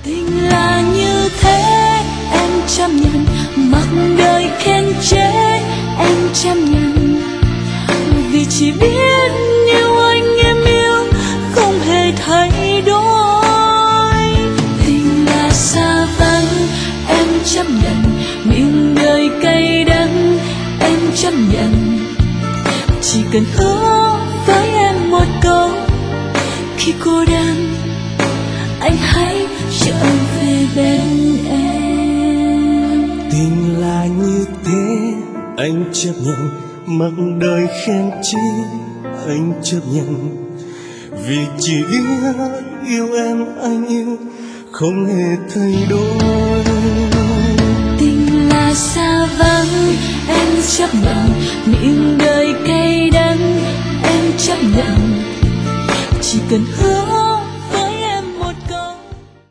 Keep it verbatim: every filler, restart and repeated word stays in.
Tình là như thế, em chấp nhận, mặc đời khen chế em chấp nhận, vì chỉ biết yêu anh em yêu không hề thay đổi. Tình là xa vắng, em chấp nhận, miệng đời cay đắng em chấp nhận, chỉ cần hứa với em một câu, khi cô đơn anh hãy trở về bên em. Tình là như thế, anh chấp nhận, mặc đời khen chi anh chấp nhận, vì chỉ biết yêu em anh yêu không hề thay đổi. Tình là xa vắng, em chấp nhận, miệng đời cay đắng em chấp nhận, chỉ cần hứa